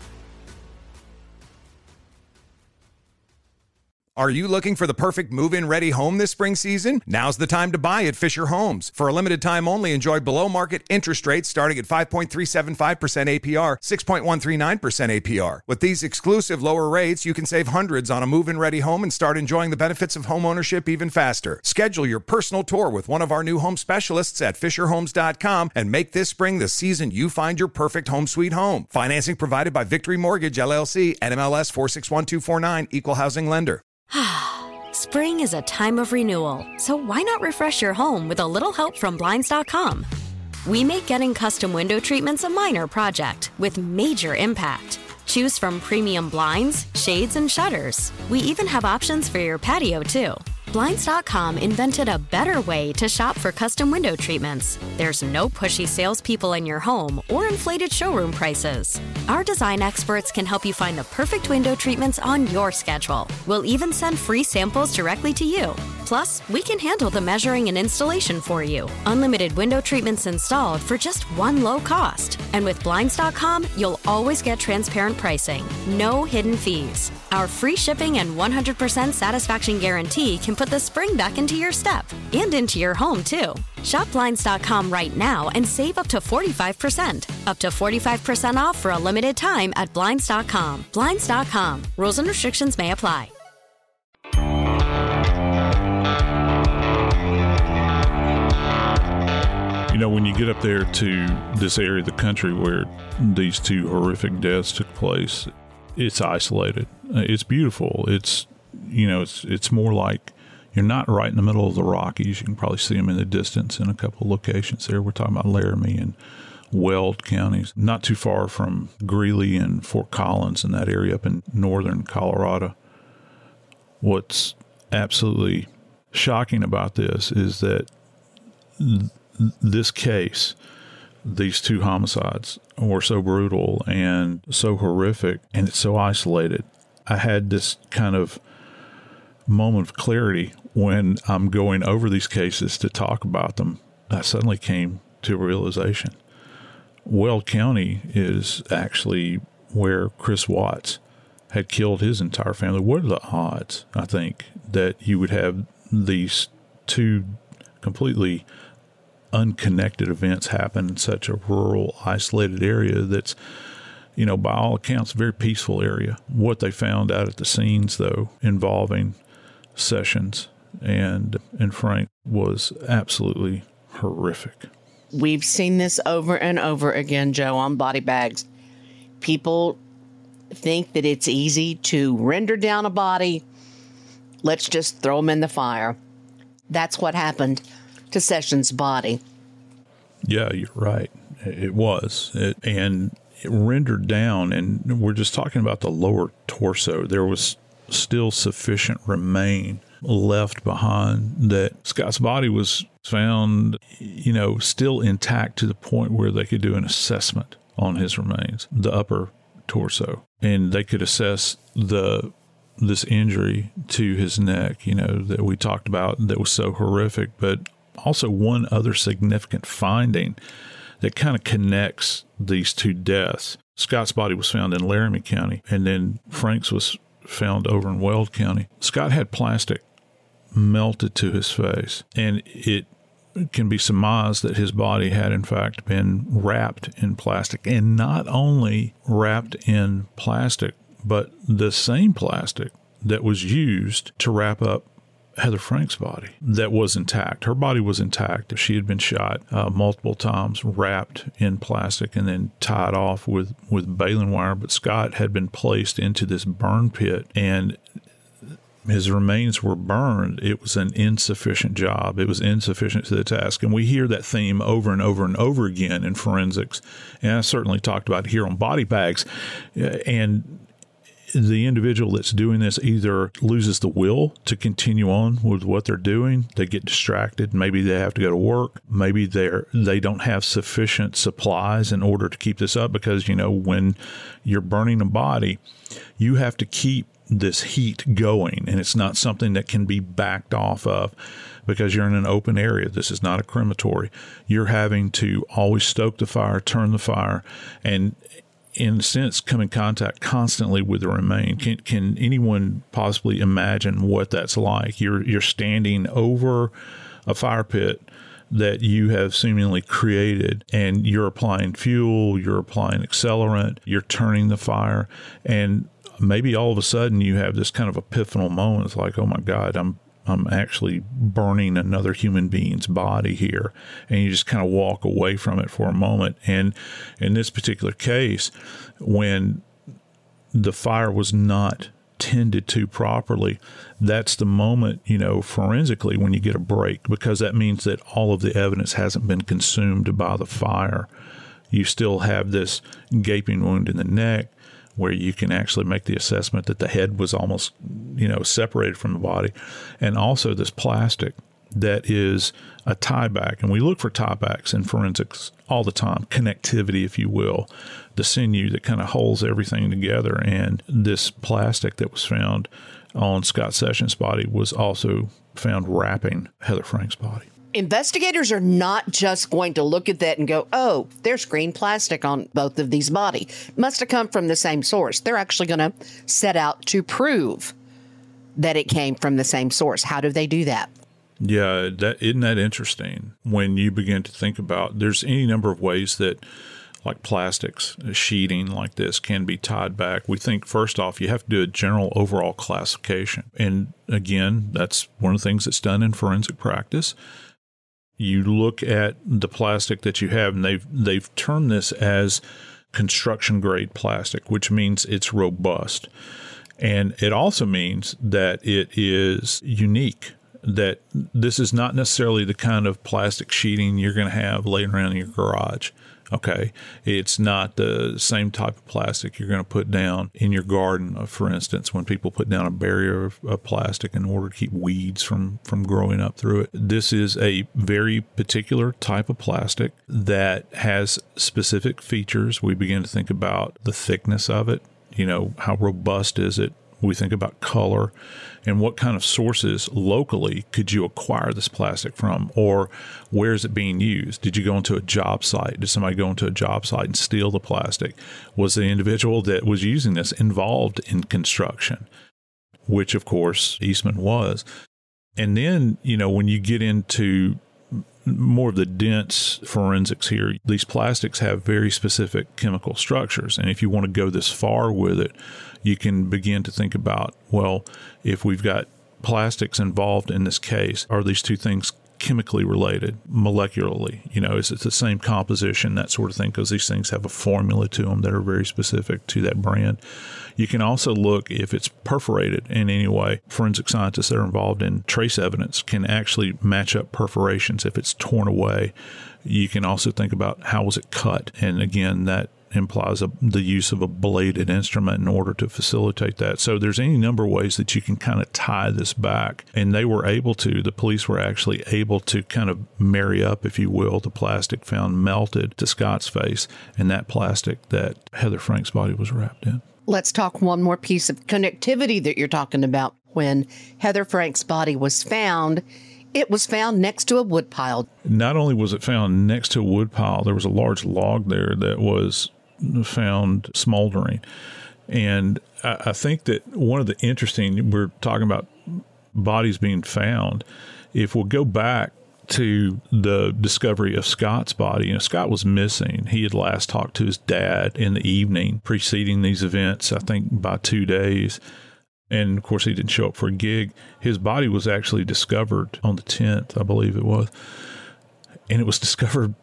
Are you looking for the perfect move-in ready home this spring season? Now's the time to buy at Fisher Homes. For a limited time only, enjoy below-market interest rates starting at five point three seven five percent A P R, six point one three nine percent A P R. With these exclusive lower rates, you can save hundreds on a move-in ready home and start enjoying the benefits of home ownership even faster. Schedule your personal tour with one of our new home specialists at fisher homes dot com and make this spring the season you find your perfect home sweet home. Financing provided by Victory Mortgage, L L C, N M L S four six one two four nine, Equal Housing Lender. Spring is a time of renewal, so why not refresh your home with a little help from Blinds dot com? We make getting custom window treatments a minor project with major impact. Choose from premium blinds, shades, and shutters. We even have options for your patio, too. Blinds dot com invented a better way to shop for custom window treatments. There's no pushy salespeople in your home or inflated showroom prices. Our design experts can help you find the perfect window treatments on your schedule. We'll even send free samples directly to you. Plus, we can handle the measuring and installation for you. Unlimited window treatments installed for just one low cost. And with Blinds dot com, you'll always get transparent pricing. No hidden fees. Our free shipping and one hundred percent satisfaction guarantee can put the spring back into your step and into your home, too. Shop Blinds dot com right now and save up to forty-five percent. Up to forty-five percent off for a limited time at Blinds dot com. Blinds dot com. Rules and restrictions may apply. You know, when you get up there to this area of the country where these two horrific deaths took place, it's isolated. It's beautiful. It's, you know, it's it's more like you're not right in the middle of the Rockies. You can probably see them in the distance in a couple of locations there. We're talking about Laramie and Weld counties, not too far from Greeley and Fort Collins and that area up in northern Colorado. What's absolutely shocking about this is that th- this case, these two homicides, were so brutal and so horrific, and it's so isolated. I had this kind of moment of clarity when I'm going over these cases to talk about them. I suddenly came to a realization. Weld County is actually where Chris Watts had killed his entire family. What are the odds, I think, that you would have these two completely unconnected events happen in such a rural, isolated area that's, you know, by all accounts, a very peaceful area. What they found out at the scenes, though, involving Sessions and and Frank was absolutely horrific. We've seen this over and over again, Joe, on body bags. People think that it's easy to render down a body. Let's just throw them in the fire. That's what happened to Sessions' body. Yeah, you're right. It was. It, and it rendered down, and we're just talking about the lower torso. There was still sufficient remain left behind that Scott's body was found, you know, still intact to the point where they could do an assessment on his remains, the upper torso, and they could assess the this injury to his neck, you know, that we talked about that was so horrific. But also one other significant finding that kind of connects these two deaths. Scott's body was found in Laramie County, and then Frank's was found over in Weld County. Scott had plastic melted to his face, and it can be surmised that his body had in fact been wrapped in plastic, and not only wrapped in plastic, but the same plastic that was used to wrap up Heather Frank's body that was intact. Her body was intact. She had been shot uh, multiple times, wrapped in plastic, and then tied off with, with baling wire. But Scott had been placed into this burn pit, and his remains were burned. It was an insufficient job. It was insufficient to the task. And we hear that theme over and over and over again in forensics. And I certainly talked about it here on Body Bags. And the individual that's doing this either loses the will to continue on with what they're doing. They get distracted. Maybe they have to go to work. Maybe they're, they don't have sufficient supplies in order to keep this up, because, you know, when you're burning a body, you have to keep this heat going, and it's not something that can be backed off of because you're in an open area. This is not a crematory. You're having to always stoke the fire, turn the fire, and in a sense, come in contact constantly with the remain. Can can anyone possibly imagine what that's like? You're you're standing over a fire pit that you have seemingly created, and you're applying fuel, you're applying accelerant, you're turning the fire, and maybe all of a sudden you have this kind of epiphanal moment. It's like, oh my God, I'm I'm actually burning another human being's body here. And you just kind of walk away from it for a moment. And in this particular case, when the fire was not tended to properly, that's the moment, you know, forensically, when you get a break, because that means that all of the evidence hasn't been consumed by the fire. You still have this gaping wound in the neck, where you can actually make the assessment that the head was almost, you know, separated from the body. And also this plastic that is a tieback. And we look for tiebacks in forensics all the time, connectivity, if you will, the sinew that kind of holds everything together. And this plastic that was found on Scott Sessions' body was also found wrapping Heather Frank's body. Investigators are not just going to look at that and go, oh, there's green plastic on both of these bodies. Must have come from the same source. They're actually going to set out to prove that it came from the same source. How do they do that? Yeah, that isn't that interesting when you begin to think about there's any number of ways that like plastics, sheeting like this can be tied back. We think first off, you have to do a general overall classification. And again, that's one of the things that's done in forensic practice. You look at the plastic that you have, and they've they've termed this as construction grade plastic, which means it's robust. And it also means that it is unique, that this is not necessarily the kind of plastic sheeting you're going to have laying around in your garage. Okay, it's not the same type of plastic you're going to put down in your garden, for instance, when people put down a barrier of, of plastic in order to keep weeds from, from growing up through it. This is a very particular type of plastic that has specific features. We begin to think about the thickness of it. You know, how robust is it? We think about color and what kind of sources locally could you acquire this plastic from, or where is it being used? Did you go into a job site? Did somebody go into a job site and steal the plastic? Was the individual that was using this involved in construction? Which, of course, Eastman was. And then, you know, when you get into more of the dense forensics here, these plastics have very specific chemical structures. And if you want to go this far with it, you can begin to think about, well, if we've got plastics involved in this case, are these two things chemically related, molecularly? You know, is it the same composition, that sort of thing, because these things have a formula to them that are very specific to that brand. You can also look if it's perforated in any way. Forensic scientists that are involved in trace evidence can actually match up perforations if it's torn away. You can also think about how was it cut, and again, that implies a, the use of a bladed instrument in order to facilitate that. So there's any number of ways that you can kind of tie this back. And they were able to, the police were actually able to kind of marry up, if you will, the plastic found melted to Scott's face and that plastic that Heather Frank's body was wrapped in. Let's talk one more piece of connectivity that you're talking about. When Heather Frank's body was found, it was found next to a woodpile. Not only was it found next to a woodpile, there was a large log there that was found smoldering. And I, I think that one of the interesting, we're talking about bodies being found. If we'll go back to the discovery of Scott's body, you know, Scott was missing. He had last talked to his dad in the evening preceding these events, I think by two days. And of course, he didn't show up for a gig. His body was actually discovered on the tenth, I believe it was. And it was discovered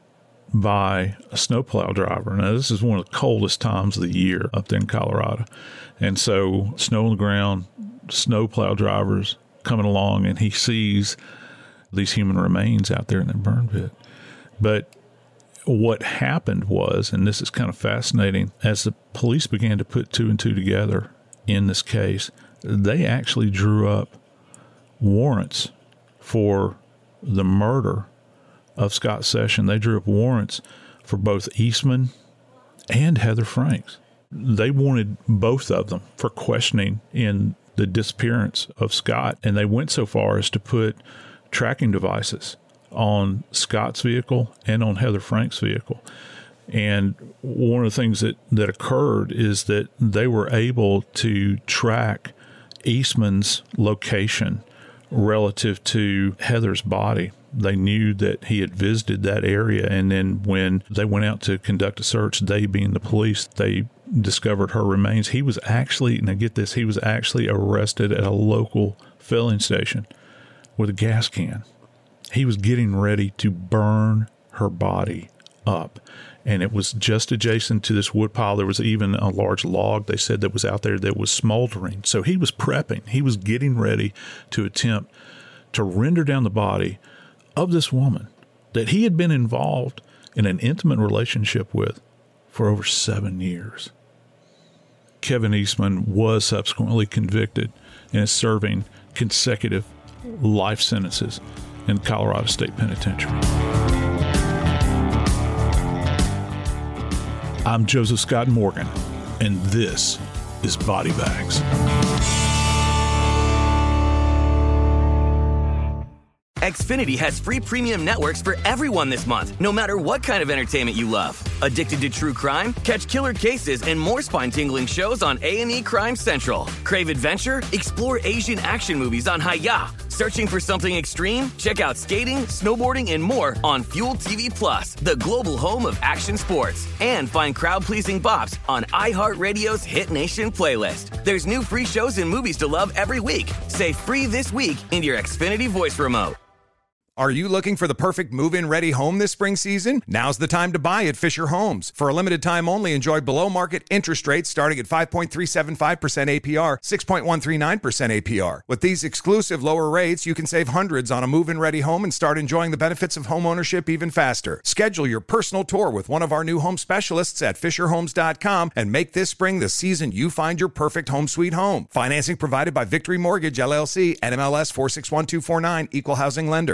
by a snowplow driver. Now, this is one of the coldest times of the year up there in Colorado. And so snow on the ground, snowplow drivers coming along, and he sees these human remains out there in that burn pit. But what happened was, and this is kind of fascinating, as the police began to put two and two together in this case, they actually drew up warrants for the murder of Scott Session. They drew up warrants for both Eastman and Heather Franks. They wanted both of them for questioning in the disappearance of Scott, and they went so far as to put tracking devices on Scott's vehicle and on Heather Frank's vehicle. And one of the things that, that occurred is that they were able to track Eastman's location relative to Heather's body. They knew that he had visited that area, and then when they went out to conduct a search, they being the police, they discovered her remains. He was actually, now get this, he was actually arrested at a local filling station with a gas can. He was getting ready to burn her body up. And it was just adjacent to this woodpile. There was even a large log, they said, that was out there that was smoldering. So he was prepping. He was getting ready to attempt to render down the body of this woman that he had been involved in an intimate relationship with for over seven years. Kevin Eastman was subsequently convicted and is serving consecutive life sentences in Colorado State Penitentiary. I'm Joseph Scott Morgan, and this is Body Bags. Xfinity has free premium networks for everyone this month, no matter what kind of entertainment you love. Addicted to true crime? Catch killer cases and more spine-tingling shows on A and E Crime Central. Crave adventure? Explore Asian action movies on Hi-Ya. Searching for something extreme? Check out skating, snowboarding, and more on Fuel T V Plus, the global home of action sports. And find crowd-pleasing bops on iHeartRadio's Hit Nation playlist. There's new free shows and movies to love every week. Say free this week in your Xfinity voice remote. Are you looking for the perfect move-in ready home this spring season? Now's the time to buy at Fisher Homes. For a limited time only, enjoy below-market interest rates starting at five point three seven five percent A P R, six point one three nine percent A P R. With these exclusive lower rates, you can save hundreds on a move-in ready home and start enjoying the benefits of home ownership even faster. Schedule your personal tour with one of our new home specialists at fisher homes dot com and make this spring the season you find your perfect home sweet home. Financing provided by Victory Mortgage, L L C, N M L S four six one two four nine, Equal Housing Lender.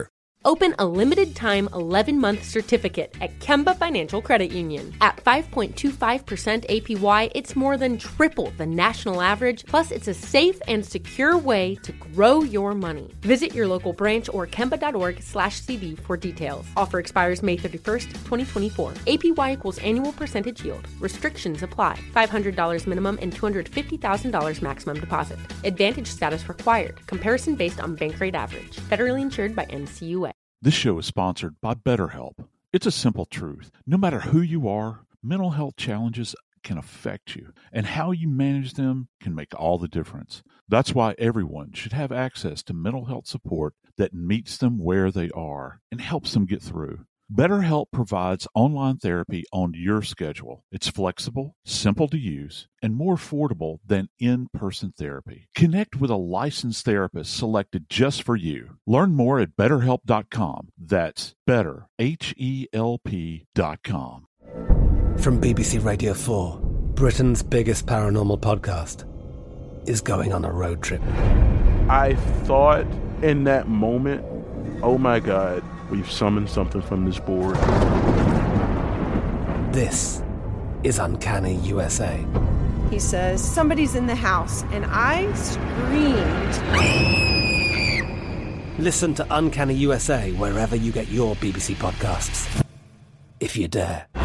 Open a limited-time eleven-month certificate at Kemba Financial Credit Union. At five point two five percent A P Y, it's more than triple the national average, plus it's a safe and secure way to grow your money. Visit your local branch or kemba.org slash CD for details. Offer expires May thirty-first, twenty twenty-four. A P Y equals annual percentage yield. Restrictions apply. five hundred dollars minimum and two hundred fifty thousand dollars maximum deposit. Advantage status required. Comparison based on bank rate average. Federally insured by N C U A. This show is sponsored by BetterHelp. It's a simple truth. No matter who you are, mental health challenges can affect you, and how you manage them can make all the difference. That's why everyone should have access to mental health support that meets them where they are and helps them get through. BetterHelp provides online therapy on your schedule. It's flexible, simple to use, and more affordable than in-person therapy. Connect with a licensed therapist selected just for you. Learn more at better help dot com. That's better, H E L P dot com. From B B C Radio four, Britain's biggest paranormal podcast is going on a road trip. I thought in that moment, oh my God, we've summoned something from this board. This is Uncanny U S A. He says, somebody's in the house, and I screamed. Listen to Uncanny U S A wherever you get your B B C podcasts, if you dare.